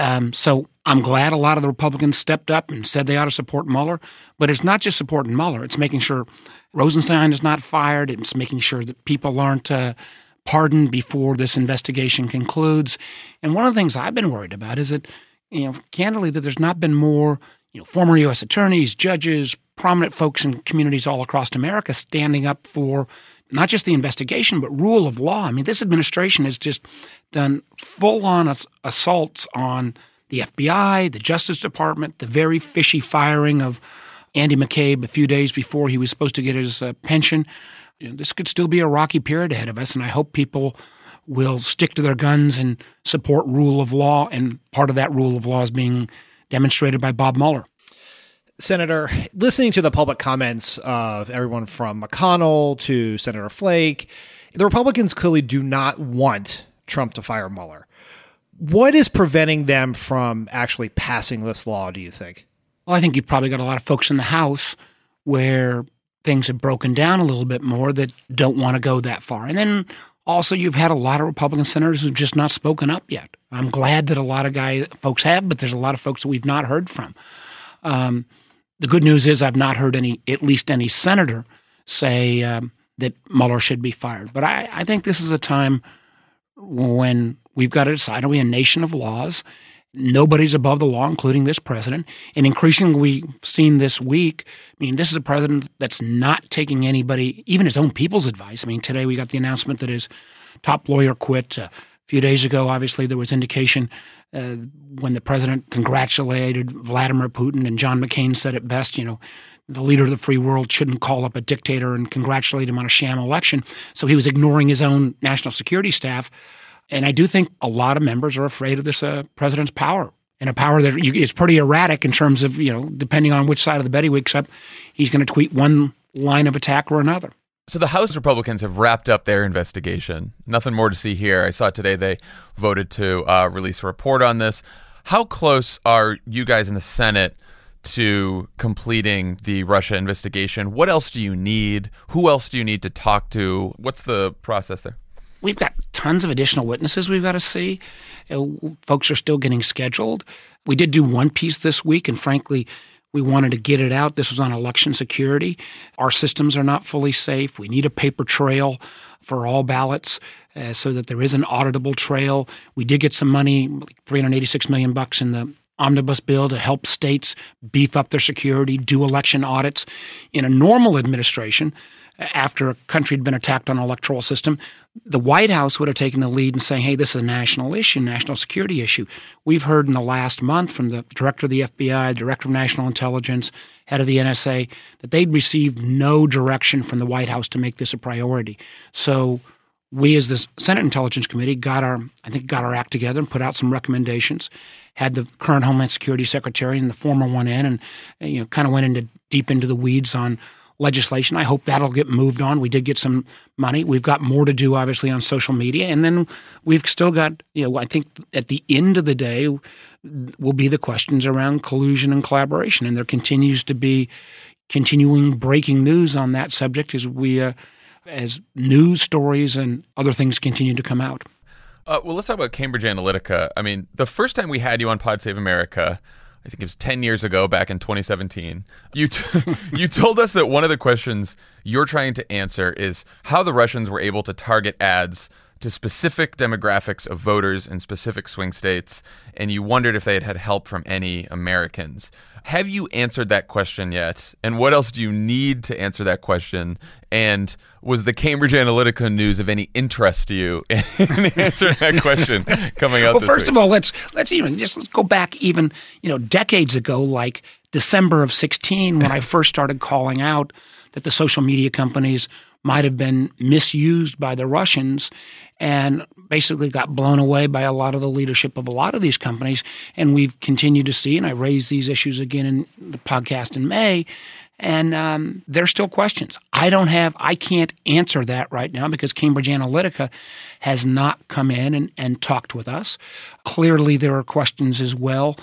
So I'm glad a lot of the Republicans stepped up and said they ought to support Mueller. But it's not just supporting Mueller. It's making sure Rosenstein is not fired. It's making sure that people aren't pardoned before this investigation concludes. And one of the things I've been worried about is that, candidly, that there's not been more, former U.S. attorneys, judges, prominent folks in communities all across America standing up for not just the investigation, but rule of law. I mean, this administration has just done full-on assaults on the FBI, the Justice Department, the very fishy firing of Andy McCabe a few days before he was supposed to get his pension. This could still be a rocky period ahead of us, and I hope people will stick to their guns and support rule of law, and part of that rule of law is being demonstrated by Bob Mueller. Senator, listening to the public comments of everyone from McConnell to Senator Flake, the Republicans clearly do not want Trump to fire Mueller. What is preventing them from actually passing this law, do you think? Well, I think you've probably got a lot of folks in the House where things have broken down a little bit more that don't want to go that far. And then also you've had a lot of Republican senators who've just not spoken up yet. I'm glad that a lot of folks have, but there's a lot of folks that we've not heard from. The good news is I've not heard at least any senator say that Mueller should be fired. But I think this is a time when we've got to decide, are we a nation of laws? Nobody's above the law, including this president. And increasingly, we've seen this week, this is a president that's not taking anybody, even his own people's advice. Today we got the announcement that his top lawyer quit. A few days ago, obviously, there was indication when the president congratulated Vladimir Putin, and John McCain said it best, the leader of the free world shouldn't call up a dictator and congratulate him on a sham election. So he was ignoring his own national security staff. And I do think a lot of members are afraid of this president's power, and a power that is pretty erratic in terms of, depending on which side of the bed he wakes up, he's going to tweet one line of attack or another. So the House Republicans have wrapped up their investigation. Nothing more to see here. I saw today they voted to release a report on this. How close are you guys in the Senate to completing the Russia investigation? What else do you need? Who else do you need to talk to? What's the process there? We've got tons of additional witnesses we've got to see. Folks are still getting scheduled. We did do one piece this week, and frankly, we wanted to get it out. This was on election security. Our systems are not fully safe. We need a paper trail for all ballots so that there is an auditable trail. We did get some money, $386 million in the omnibus bill to help states beef up their security, do election audits. In a normal administration, after a country had been attacked on an electoral system, the White House would have taken the lead in saying, hey, this is a national issue, national security issue. We've heard in the last month from the director of the FBI, director of national intelligence, head of the NSA, that they'd received no direction from the White House to make this a priority. So we, as the Senate Intelligence Committee, got our act together and put out some recommendations, had the current Homeland Security Secretary and the former one in, and kind of went deep into the weeds on legislation. I hope that'll get moved on. We did get some money. We've got more to do, obviously, on social media. And then we've still got, I think at the end of the day will be the questions around collusion and collaboration. And there continues to be continuing breaking news on that subject as news stories and other things continue to come out. Well, let's talk about Cambridge Analytica. The first time we had you on Pod Save America, I think it was 10 years ago, back in 2017, you told us that one of the questions you're trying to answer is how the Russians were able to target ads to specific demographics of voters in specific swing states, and you wondered if they had had help from any Americans. Have you answered that question yet? And what else do you need to answer that question? And was the Cambridge Analytica news of any interest to you in answering that question coming out well, this first week? of all, let's go back even, decades ago, like December of 2016, when I first started calling out that the social media companies might have been misused by the Russians and basically got blown away by a lot of the leadership of a lot of these companies. And we've continued to see, and I raised these issues again in the podcast in May, and there's still questions. I can't answer that right now because Cambridge Analytica has not come in and talked with us. Clearly, there are questions as well.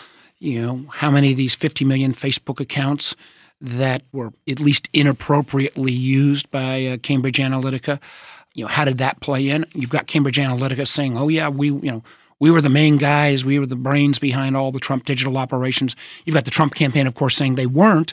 How many of these 50 million Facebook accounts that were at least inappropriately used by Cambridge Analytica? How did that play in? You've got Cambridge Analytica saying, "Oh yeah, we were the main guys, we were the brains behind all the Trump digital operations." You've got the Trump campaign, of course, saying they weren't.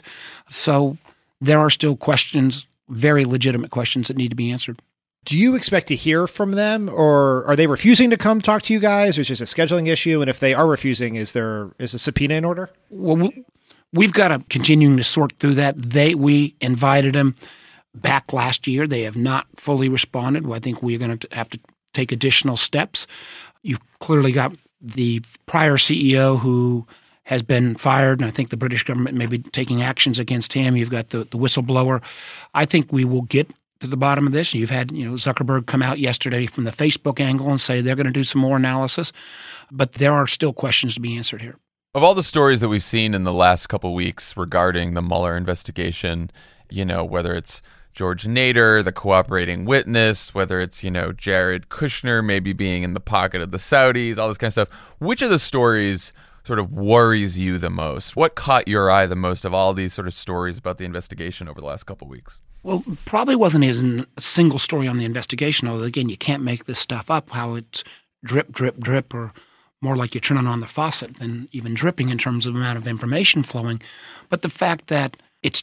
So there are still questions, very legitimate questions that need to be answered. Do you expect to hear from them, or are they refusing to come talk to you guys, or is it just a scheduling issue? And if they are refusing, is a subpoena in order? Well, we've got to continuing to sort through that. We invited them back last year. They have not fully responded. I think we're going to have to take additional steps. You've clearly got the prior CEO who has been fired, and I think the British government may be taking actions against him. You've got the whistleblower. I think we will get to the bottom of this. You've had Zuckerberg come out yesterday from the Facebook angle and say they're going to do some more analysis, but there are still questions to be answered here. Of all the stories that we've seen in the last couple weeks regarding the Mueller investigation, whether it's George Nader, the cooperating witness, whether it's, Jared Kushner maybe being in the pocket of the Saudis, all this kind of stuff, which of the stories sort of worries you the most? What caught your eye the most of all these sort of stories about the investigation over the last couple weeks? Well, probably wasn't a single story on the investigation, although, again, you can't make this stuff up, how it's drip, drip, drip, or more like you're turning on the faucet than even dripping in terms of amount of information flowing. But the fact that it's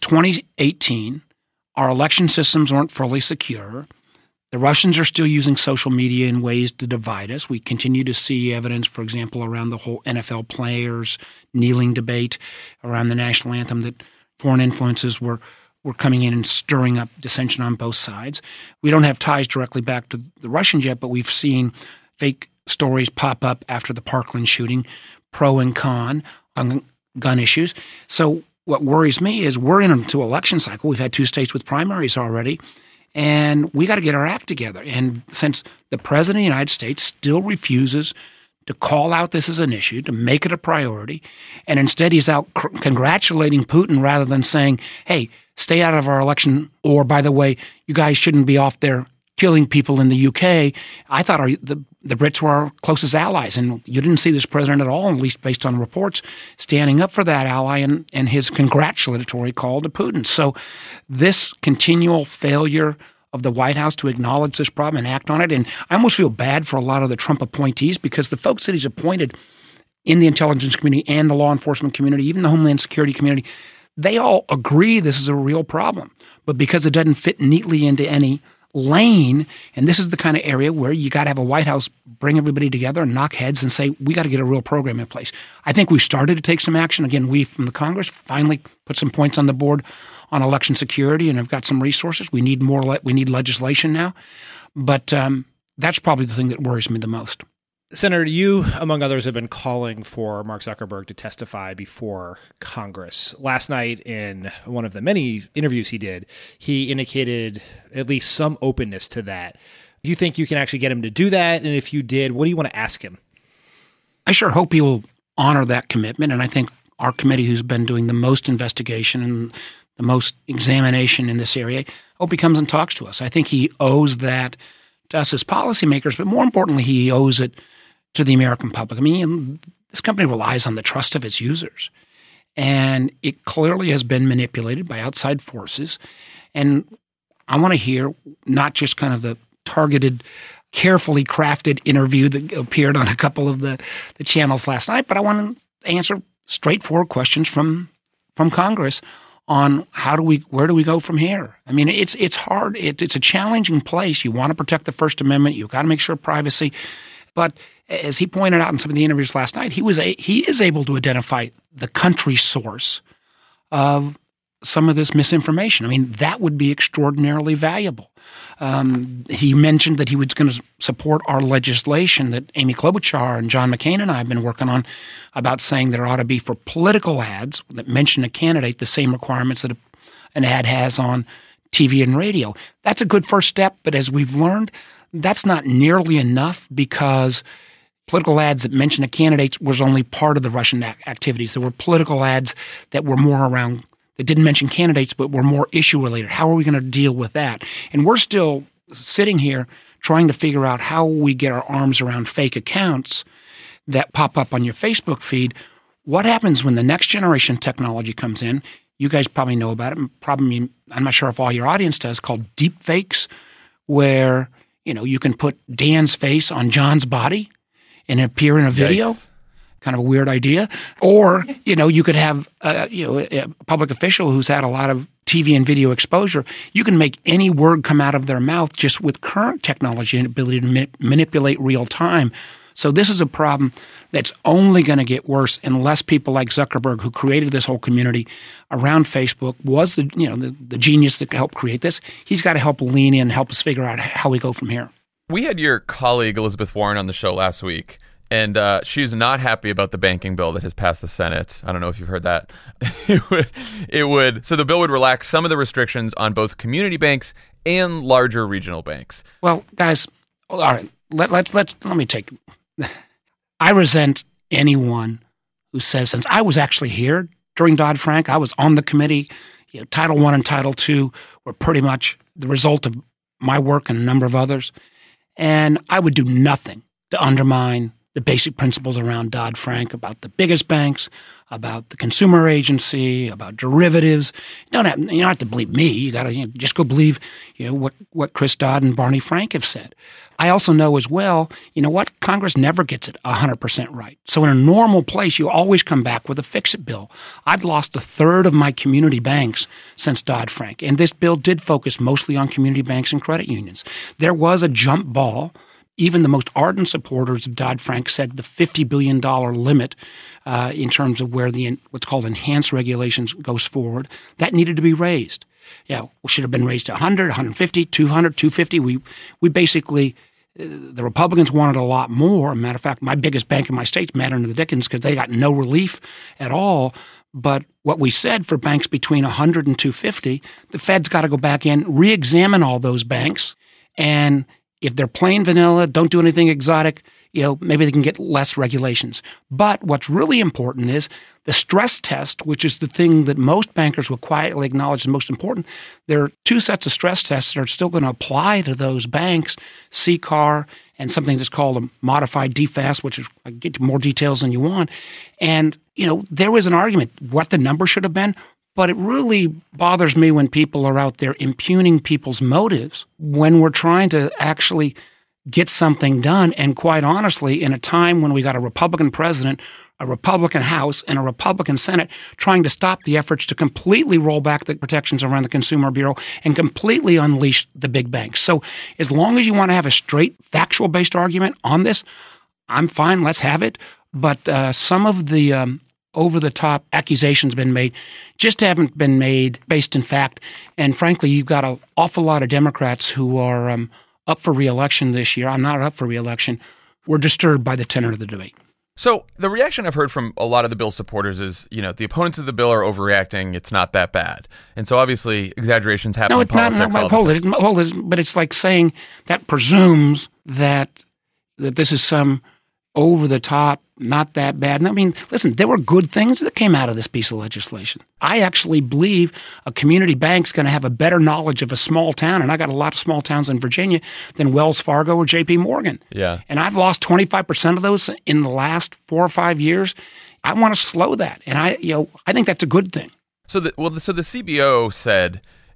2018, our election systems aren't fully secure, the Russians are still using social media in ways to divide us. We continue to see evidence, for example, around the whole NFL players kneeling debate, around the national anthem, that foreign influences were coming in and stirring up dissension on both sides. We don't have ties directly back to the Russians yet, but we've seen fake stories pop up after the Parkland shooting, pro and con on gun issues. So what worries me is we're into election cycle. We've had 2 states with primaries already, and we got to get our act together. And since the President of the United States still refuses to call out this as an issue, to make it a priority, and instead he's out congratulating Putin rather than saying, hey, stay out of our election, or by the way, you guys shouldn't be off there killing people in the UK. I thought the Brits were our closest allies, and you didn't see this president at all, at least based on reports, standing up for that ally and his congratulatory call to Putin. So this continual failure of the White House to acknowledge this problem and act on it, and I almost feel bad for a lot of the Trump appointees, because the folks that he's appointed in the intelligence community and the law enforcement community, even the Homeland Security community, they all agree this is a real problem. But because it doesn't fit neatly into any lane, and this is the kind of area where you got to have a White House bring everybody together and knock heads and say, we got to get a real program in place. I think we've started to take some action. Again, we from the Congress finally put some points on the board on election security and have got some resources. We need more. We need legislation now. But that's probably the thing that worries me the most. Senator, you, among others, have been calling for Mark Zuckerberg to testify before Congress. Last night, in one of the many interviews he did, he indicated at least some openness to that. Do you think you can actually get him to do that? And if you did, what do you want to ask him? I sure hope he will honor that commitment. And I think our committee, who's been doing the most investigation and the most examination in this area, hope he comes and talks to us. I think he owes that to us as policymakers, but more importantly, he owes it to the American public. I mean, this company relies on the trust of its users, and it clearly has been manipulated by outside forces. And I want to hear not just kind of the targeted, carefully crafted interview that appeared on a couple of the channels last night, but I want to answer straightforward questions from Congress on where do we go from here? I mean, it's hard. It's a challenging place. You want to protect the First Amendment. You've got to make sure privacy. But as he pointed out in some of the interviews last night, he is able to identify the country source of some of this misinformation. I mean, that would be extraordinarily valuable. He mentioned that he was going to support our legislation that Amy Klobuchar and John McCain and I have been working on about saying there ought to be for political ads that mention a candidate the same requirements that an ad has on TV and radio. That's a good first step, but as we've learned, that's not nearly enough because political ads that mention a candidate was only part of the Russian activities. There were political ads that were more around that didn't mention candidates but were more issue-related. How are we going to deal with that? And we're still sitting here trying to figure out how we get our arms around fake accounts that pop up on your Facebook feed. What happens when the next generation technology comes in? You guys probably know about it. Probably, I'm not sure if all your audience does, called deep fakes, where you can put Dan's face on John's body and appear in a video. Yikes. Kind of a weird idea. Or, you could have a public official who's had a lot of TV and video exposure. You can make any word come out of their mouth just with current technology and ability to manipulate real time. So this is a problem that's only going to get worse unless people like Zuckerberg, who created this whole community around Facebook, was the genius that helped create this. He's got to help lean in and help us figure out how we go from here. We had your colleague Elizabeth Warren on the show last week. And she's not happy about the banking bill that has passed the Senate. I don't know if you've heard that. So the bill would relax some of the restrictions on both community banks and larger regional banks. Well, guys, all right, let me take. I resent anyone who says, since I was actually here during Dodd-Frank, I was on the committee. Title I and Title II were pretty much the result of my work and a number of others, and I would do nothing to undermine the basic principles around Dodd-Frank, about the biggest banks, about the consumer agency, about derivatives. You don't have to believe me. You got to just go believe what Chris Dodd and Barney Frank have said. I also know as well, Congress never gets it 100% right. So in a normal place, you always come back with a fix-it bill. I've lost a third of my community banks since Dodd-Frank, and this bill did focus mostly on community banks and credit unions. There was a jump ball. Even the most ardent supporters of Dodd-Frank said the $50 billion limit in terms of where what's called enhanced regulations goes forward, that needed to be raised. Should have been raised to 100, 150, 200, 250. We basically, the Republicans wanted a lot more. As a matter of fact, my biggest bank in my state's Matter the Dickens because they got no relief at all. But what we said for banks between 100 and 250, the Fed's got to go back in, re-examine all those banks, and if they're plain vanilla, don't do anything exotic, maybe they can get less regulations. But what's really important is the stress test, which is the thing that most bankers will quietly acknowledge is most important. There are two sets of stress tests that are still going to apply to those banks, CCAR and something that's called a modified DFAST, which is, I get to more details than you want. And, there was an argument what the number should have been. But it really bothers me when people are out there impugning people's motives when we're trying to actually get something done. And quite honestly, in a time when we got a Republican president, a Republican House, and a Republican Senate trying to stop the efforts to completely roll back the protections around the Consumer Bureau and completely unleash the big banks. So as long as you want to have a straight factual-based argument on this, I'm fine, let's have it. But some of the over-the-top accusations been made just haven't been made based in fact. And frankly, you've got an awful lot of Democrats who are up for re-election this year. I'm not up for re-election. We're disturbed by the tenor of the debate. So the reaction I've heard from a lot of the bill supporters is, the opponents of the bill are overreacting. It's not that bad. And so obviously exaggerations happen in politics all the time. Hold it, but it's like saying that presumes that this is some over-the-top, not that bad. I mean, listen, there were good things that came out of this piece of legislation. I actually believe a community bank's going to have a better knowledge of a small town, and I got a lot of small towns in Virginia, than Wells Fargo or J.P. Morgan. Yeah. And I've lost 25% of those in the last 4 or 5 years. I want to slow that, and I think that's a good thing. So the CBO said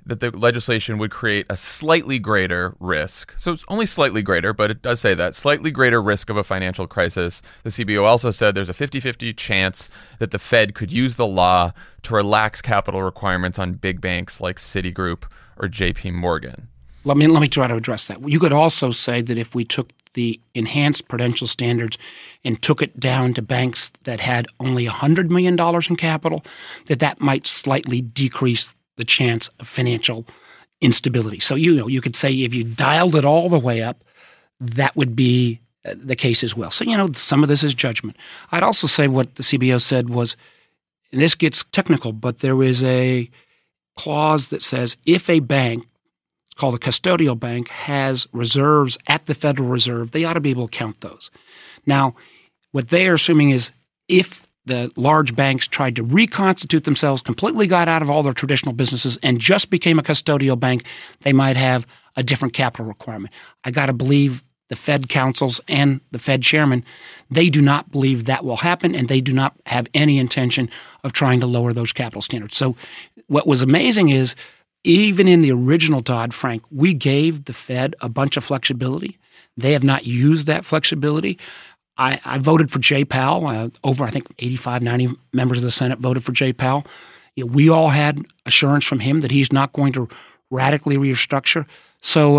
that the legislation would create a slightly greater risk. So it's only slightly greater, but it does say that. Slightly greater risk of a financial crisis. The CBO also said there's a 50-50 chance that the Fed could use the law to relax capital requirements on big banks like Citigroup or JP Morgan. Let me try to address that. You could also say that if we took the enhanced prudential standards and took it down to banks that had only $100 million in capital, that might slightly decrease the chance of financial instability. So you could say if you dialed it all the way up, that would be the case as well. So some of this is judgment. I'd also say what the CBO said was, and this gets technical, but there is a clause that says if a bank, it's called a custodial bank, has reserves at the Federal Reserve, they ought to be able to count those. Now, what they are assuming is if the large banks tried to reconstitute themselves, completely got out of all their traditional businesses, and just became a custodial bank, they might have a different capital requirement. I got to believe the Fed councils and the Fed chairman, they do not believe that will happen, and they do not have any intention of trying to lower those capital standards. So what was amazing is even in the original Dodd-Frank, we gave the Fed a bunch of flexibility. They have not used that flexibility. I voted for Jay Powell. Over, I think, 85, 90 members of the Senate voted for Jay Powell. We all had assurance from him that he's not going to radically restructure. So,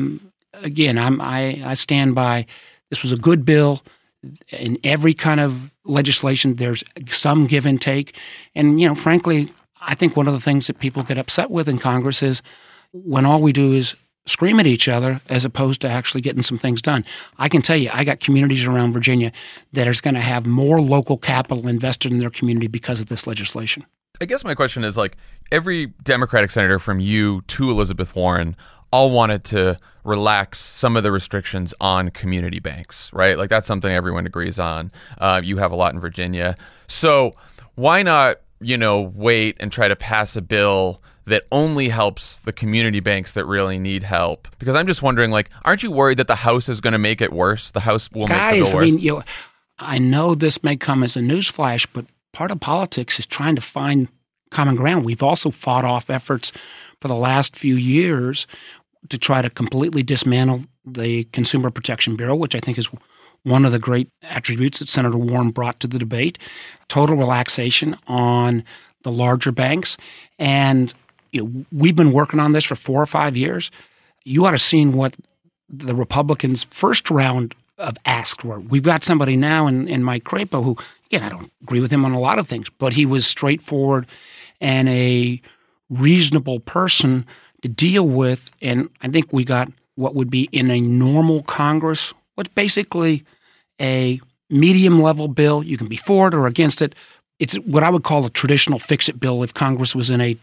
again, I stand by this was a good bill. In every kind of legislation, there's some give and take. And, frankly, I think one of the things that people get upset with in Congress is when all we do is scream at each other as opposed to actually getting some things done. I can tell you, I got communities around Virginia that are going to have more local capital invested in their community because of this legislation. I guess my question is, every Democratic senator from you to Elizabeth Warren all wanted to relax some of the restrictions on community banks, right? That's something everyone agrees on. You have a lot in Virginia. So why not, wait and try to pass a bill that only helps the community banks that really need help? Because I'm just wondering, aren't you worried that the House is going to make it worse? The House will make the bill worse. I know this may come as a newsflash, but part of politics is trying to find common ground. We've also fought off efforts for the last few years to try to completely dismantle the Consumer Protection Bureau, which I think is one of the great attributes that Senator Warren brought to the debate. Total relaxation on the larger banks. And we've been working on this for 4 or 5 years. You ought to have seen what the Republicans' first round of asks were. We've got somebody now in Mike Crapo who, again, I don't agree with him on a lot of things, but he was straightforward and a reasonable person to deal with. And I think we got what would be in a normal Congress, what's basically a medium-level bill. You can be for it or against it. It's what I would call a traditional fix-it bill if Congress was in any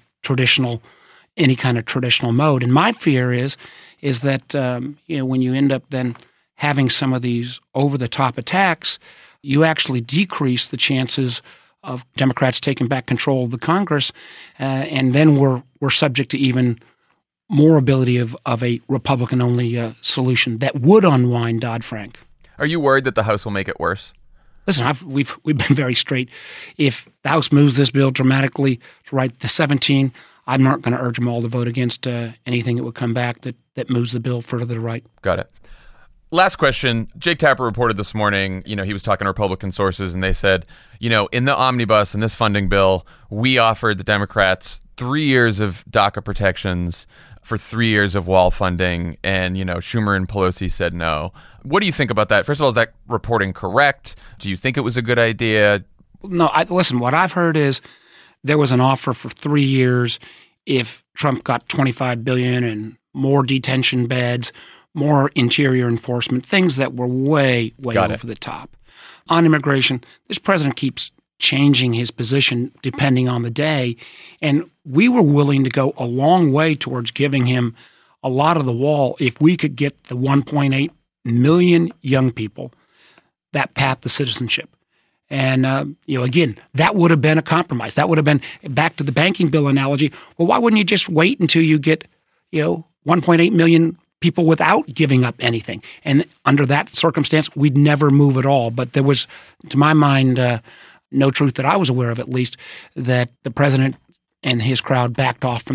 kind of traditional mode. And my fear is that when you end up then having some of these over-the-top attacks, you actually decrease the chances of Democrats taking back control of the Congress, and then we're subject to even more ability of a Republican-only solution that would unwind Dodd-Frank. Are you worried that the House will make it worse? Listen, we've been very straight. If the House moves this bill dramatically to right the 17, I'm not going to urge them all to vote against anything that would come back that moves the bill further to the right. Got it. Last question. Jake Tapper reported this morning, he was talking to Republican sources, and they said, in the omnibus, in this funding bill, we offered the Democrats 3 years of DACA protections for 3 years of wall funding, and, Schumer and Pelosi said no. What do you think about that? First of all, is that reporting correct? Do you think it was a good idea? No, listen, what I've heard is there was an offer for 3 years if Trump got $25 billion and more detention beds, more interior enforcement, things that were way over the top. On immigration, this president keeps changing his position depending on the day, and we were willing to go a long way towards giving him a lot of the wall if we could get the 1.8 million young people that path to citizenship. And, again, that would have been a compromise. That would have been, back to the banking bill analogy, well, why wouldn't you just wait until you get, 1.8 million people without giving up anything? And under that circumstance, we'd never move at all. But there was, to my mind, no truth that I was aware of, at least, that the president and his crowd backed off from the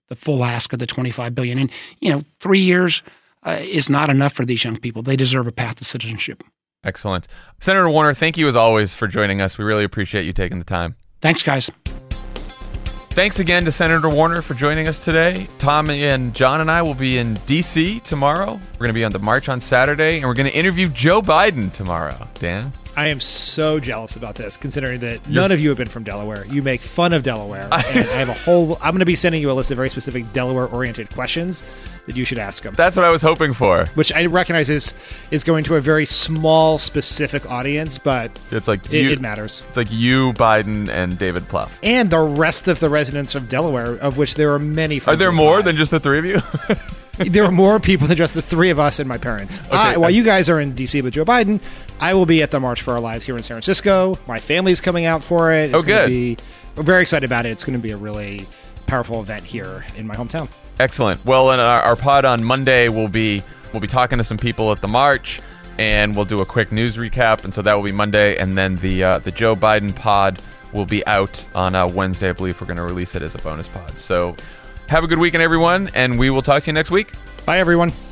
the full ask of the $25 billion. And 3 years is not enough for these young people. They deserve a path to citizenship. Excellent. Senator Warner, thank you as always for joining us. We really appreciate you taking the time. Thanks, guys. Thanks again to Senator Warner for joining us today. Tom and John and I will be in D.C. tomorrow. We're going to be on the march on Saturday, and we're going to interview Joe Biden tomorrow. Dan? I am so jealous about this, considering that none of you have been from Delaware. You make fun of Delaware. And I have I'm going to be sending you a list of very specific Delaware-oriented questions that you should ask them. That's what I was hoping for. Which I recognize is going to a very small, specific audience, but it's like it matters. It's like you, Biden, and David Plouffe. And the rest of the residents of Delaware, of which there are many. Are there more than just the three of you? There are more people than just the three of us and my parents. Okay. While you guys are in D.C. with Joe Biden, I will be at the March for Our Lives here in San Francisco. My family's coming out for it. We're very excited about it. It's going to be a really powerful event here in my hometown. Excellent. Well, in our pod on Monday, we'll be talking to some people at the march, and we'll do a quick news recap. And so that will be Monday, and then the Joe Biden pod will be out on Wednesday. I believe we're going to release it as a bonus pod. So have a good weekend, everyone, and we will talk to you next week. Bye, everyone.